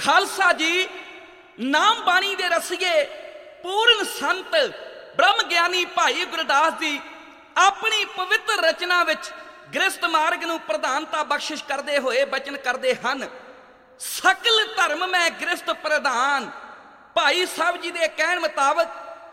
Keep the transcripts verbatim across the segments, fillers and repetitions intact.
ਖਾਲਸਾ ਜੀ ਨਾਮ ਬਾਣੀ ਦੇ ਰਸੀਏ ਪੂਰਨ ਸੰਤ ਬ੍ਰਹਮ ਗਿਆਨੀ ਭਾਈ ਗੁਰਦਾਸ ਜੀ ਆਪਣੀ ਪਵਿੱਤਰ ਰਚਨਾ ਵਿੱਚ ਗ੍ਰਸਤ ਮਾਰਗ ਨੂੰ ਪ੍ਰਧਾਨਤਾ ਬਖਸ਼ਿਸ਼ ਕਰਦੇ ਹੋਏ ਬਚਨ ਕਰਦੇ ਹਨ। ਸਕਲ ਧਰਮ ਮੈਂ ਗ੍ਰਸਤ ਪ੍ਰਧਾਨ। ਭਾਈ ਸਾਹਿਬ ਜੀ ਦੇ ਕਹਿਣ ਮੁਤਾਬਕ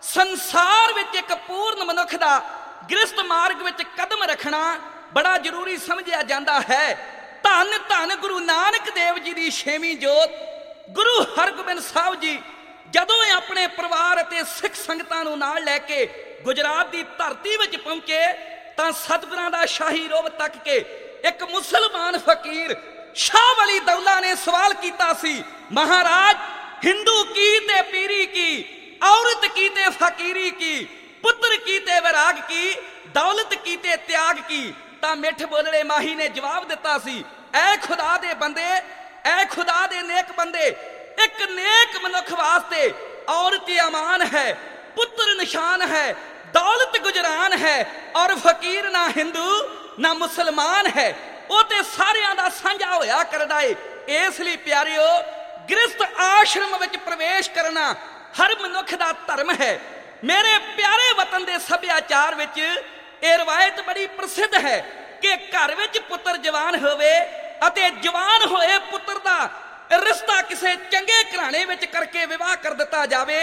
ਸੰਸਾਰ ਵਿੱਚ ਇੱਕ ਪੂਰਨ ਮਨੁੱਖ ਦਾ ਗ੍ਰਸਤ ਮਾਰਗ ਵਿੱਚ ਕਦਮ ਰੱਖਣਾ ਬੜਾ ਜ਼ਰੂਰੀ ਸਮਝਿਆ ਜਾਂਦਾ ਹੈ। ਧੰਨ ਧੰਨ ਗੁਰੂ ਨਾਨਕ ਦੇਵ ਜੀ ਦੀ ਛੇਵੀਂ ਜੋਤ ਗੁਰੂ ਹਰਗੋਬਿੰਦ ਸਾਹਿਬ ਜੀ ਜਦੋਂ ਇਹ ਆਪਣੇ ਪਰਿਵਾਰ ਅਤੇ ਸਿੱਖ ਸੰਗਤਾਂ ਨੂੰ ਨਾਲ ਲੈ ਕੇ ਗੁਜਰਾਤ ਦੀ ਧਰਤੀ ਵਿੱਚ ਪਹੁੰਚੇ ਤਾਂ ਸਤਿਗੁਰਾਂ ਦਾ ਸ਼ਾਹੀ ਰੋਹਬ ਤੱਕ ਕੇ ਇੱਕ ਮੁਸਲਮਾਨ ਫਕੀਰ ਸ਼ਾਹ ਵਲੀ ਦੌਲਾ ਨੇ ਸਵਾਲ ਕੀਤਾ ਸੀ, ਮਹਾਰਾਜ ਹਿੰਦੂ ਕੀ ਤੇ ਪੀਰੀ ਕੀ, ਔਰਤ ਕੀ ਤੇ ਫਕੀਰੀ ਕੀ, ਪੁੱਤਰ ਕੀ ਤੇ ਵਿਰਾਗ ਕੀ, ਦੌਲਤ ਕੀ ਤੇ ਤਿਆਗ ਕੀ। ਤਾਂ ਮਿੱਠ ਬੋਲੜੇ ਮਾਹੀ ਨੇ ਜਵਾਬ ਦਿੱਤਾ ਸੀ, ਐ ਖੁਦਾ ਦੇ ਬੰਦੇ, ਐ ਖੁਦਾ ਦੇ ਨੇਕ ਬੰਦੇ, ਇੱਕ ਨੇਕ ਮਨੁੱਖ ਵਾਸਤੇ ਔਰਤ ਅਮਾਨ ਹੈ, ਪੁੱਤਰ ਨਿਸ਼ਾਨ ਹੈ, ਦੌਲਤ ਗੁਜਰਾਨ ਹੈ, ਔਰ ਫਕੀਰ ਨਾ ਹਿੰਦੂ ਨਾ ਮੁਸਲਮਾਨ ਹੈ। ਉਹ ਤੇ ਸਾਰਿਆਂ ਦਾ ਸਾਂਝਾ ਹੋਇਆ ਕਰਦਾ ਏ। ਇਸ ਲਈ ਪਿਆਰਿਓ, ਗ੍ਰਸਤ ਆਸ਼ਰਮ ਵਿੱਚ ਪ੍ਰਵੇਸ਼ ਕਰਨਾ ਹਰ ਮਨੁੱਖ ਦਾ ਧਰਮ ਹੈ। ਮੇਰੇ ਪਿਆਰੇ ਵਤਨ ਦੇ ਸੱਭਿਆਚਾਰ ਵਿੱਚ ਇਹ ਰਵਾਇਤ ਬੜੀ ਪ੍ਰਸਿੱਧ ਹੈ ਕਿ ਘਰ ਵਿੱਚ ਪੁੱਤਰ ਜਵਾਨ ਹੋਵੇ ਅਤੇ ਜਵਾਨ ਹੋਏ ਪੁੱਤਰ ਦਾ ਰਿਸ਼ਤਾ ਕਿਸੇ ਚੰਗੇ ਘਰਾਣੇ ਵਿੱਚ ਕਰਕੇ ਵਿਵਾਹ ਕਰ ਦਿੱਤਾ ਜਾਵੇ।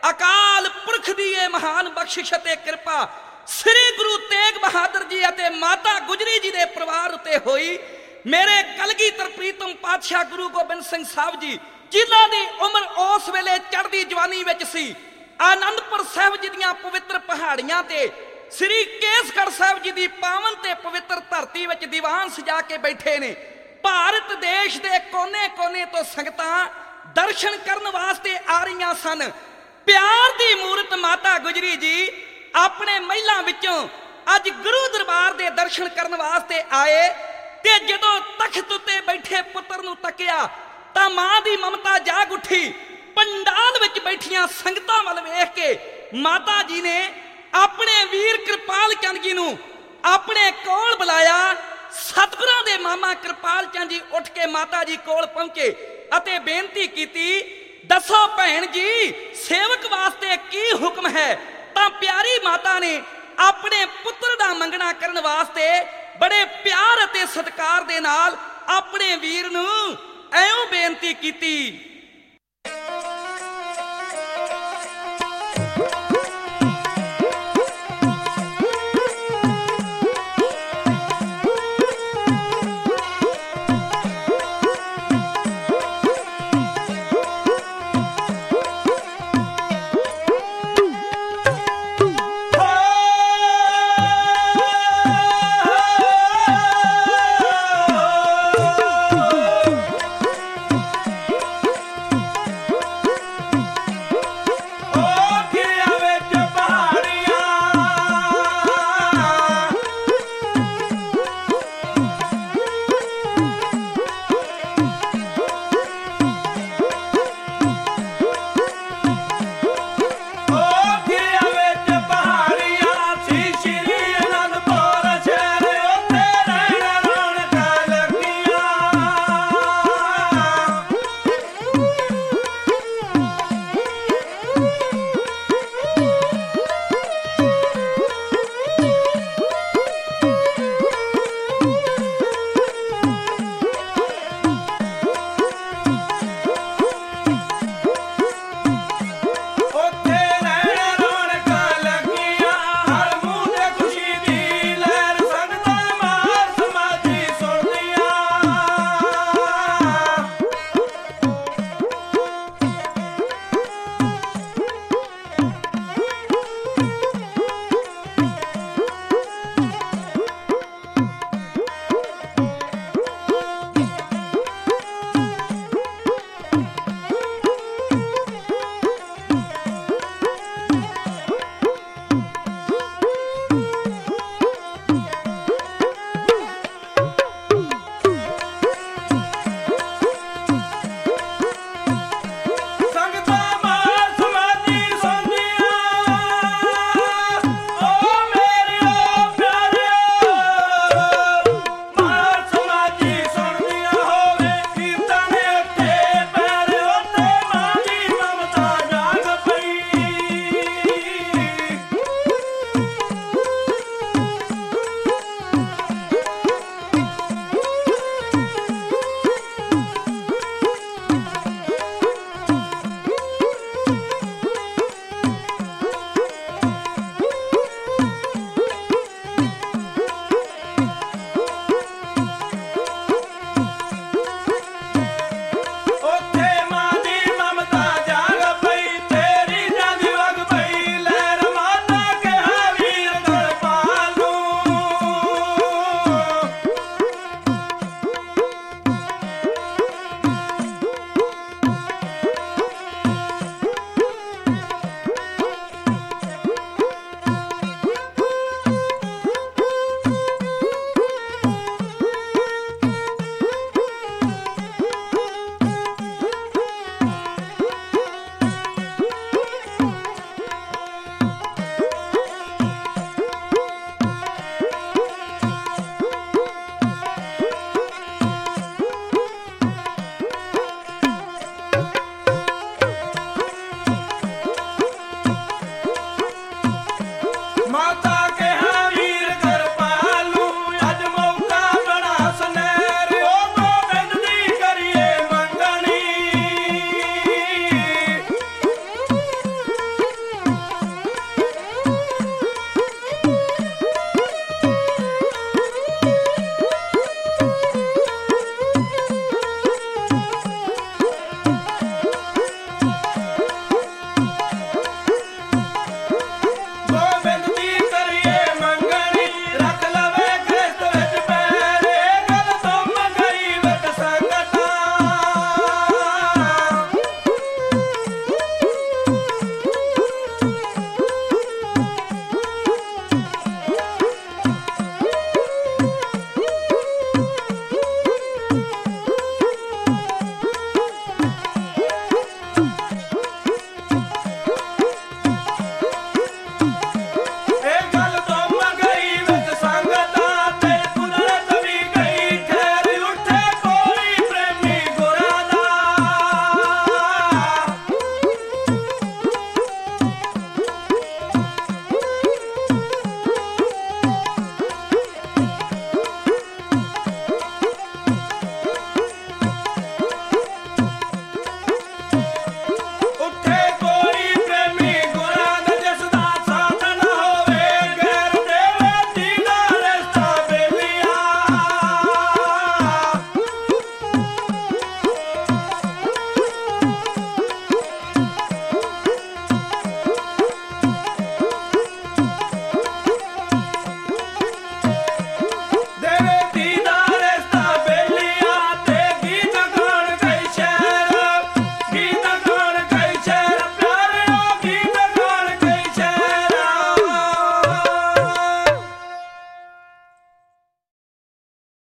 ਅਕਾਲ ਪੁਰਖ ਦੀ ਇਹ ਮਹਾਨ ਬਖਸ਼ਿਸ਼ ਅਤੇ ਕਿਰਪਾ ਸ੍ਰੀ ਗੁਰੂ ਤੇਗ ਬਹਾਦਰ ਜੀ ਅਤੇ ਮਾਤਾ ਗੁਜਰੀ ਜੀ ਦੇ ਪਰਿਵਾਰ ਉੱਤੇ ਹੋਈ। ਮੇਰੇ ਕਲਗੀਧਰ ਪ੍ਰੀਤਮ ਪਾਤਸ਼ਾਹ ਗੁਰੂ ਗੋਬਿੰਦ ਸਿੰਘ ਸਾਹਿਬ ਜੀ, ਜਿਨ੍ਹਾਂ ਦੀ ਉਮਰ ਉਸ ਵੇਲੇ ਚੜ੍ਹਦੀ ਜਵਾਨੀ ਵਿੱਚ ਸੀ, ਆਨੰਦਪੁਰ ਸਾਹਿਬ ਜੀ ਦੀਆਂ ਪਵਿੱਤਰ ਪਹਾੜੀਆਂ ਤੇ ਸ੍ਰੀ ਕੇਸਗੜ੍ਹ ਸਾਹਿਬ ਜੀ ਦੀ ਪਾਵਨ ਤੇ ਪਵਿੱਤਰ ਧਰਤੀ ਵਿੱਚ ਦੀਵਾਨ ਸਜਾ ਕੇ ਬੈਠੇ ਨੇ। ਭਾਰਤ ਦੇਸ਼ ਦੇ ਕੋਨੇ-ਕੋਨੇ ਤੋਂ ਸੰਗਤਾਂ ਦਰਸ਼ਨ ਕਰਨ ਵਾਸਤੇ ਆ ਰਹੀਆਂ ਸਨ। ਪਿਆਰ ਦੀ ਮੂਰਤ ਮਾਤਾ ਗੁਜਰੀ ਜੀ ਆਪਣੇ ਮਹਿਲਾਂ ਵਿੱਚੋਂ ਅੱਜ ਗੁਰੂ ਦਰਬਾਰ ਦੇ ਦਰਸ਼ਨ ਕਰਨ ਵਾਸਤੇ ਆਏ ਤੇ ਜਦੋਂ ਤਖਤ ਉੱਤੇ ਬੈਠੇ ਪੁੱਤਰ ਨੂੰ ਤੱਕਿਆ ਤਾਂ ਮਾਂ ਦੀ ਮਮਤਾ ਜਾਗ ਉੱਠੀ। ਪੰਡਾਲ ਵਿੱਚ ਬੈਠੀਆਂ ਸੰਗਤਾਂ ਵੱਲ ਵੇਖ ਕੇ ਮਾਤਾ ਜੀ ਨੇ ਆਪਣੇ ਵੀਰ ਕਿਰਪਾਲ ਚੰਦ ਜੀ ਨੂੰ ਆਪਣੇ ਕੋਲ ਬੁਲਾਇਆ। ਸਤਿਗੁਰਾਂ ਦੇ ਮਾਮਾ ਕਿਰਪਾਲ ਚੰਦ ਜੀ ਉੱਠ ਕੇ ਮਾਤਾ ਜੀ ਕੋਲ ਪਹੁੰਚੇ ਅਤੇ ਬੇਨਤੀ ਕੀਤੀ, ਦੱਸੋ ਭੈਣ ਜੀ ਸੇਵਕ ਵਾਸਤੇ ਕੀ ਹੁਕਮ ਹੈ। ਤਾਂ ਪਿਆਰੀ ਮਾਤਾ ਨੇ ਆਪਣੇ ਪੁੱਤਰ ਦਾ ਮੰਗਣਾ ਕਰਨ ਵਾਸਤੇ ਬੜੇ ਪਿਆਰ ਅਤੇ ਸਤਿਕਾਰ ਦੇ ਨਾਲ ਆਪਣੇ ਵੀਰ ਨੂੰ ਐਉਂ ਬੇਨਤੀ ਕੀਤੀ,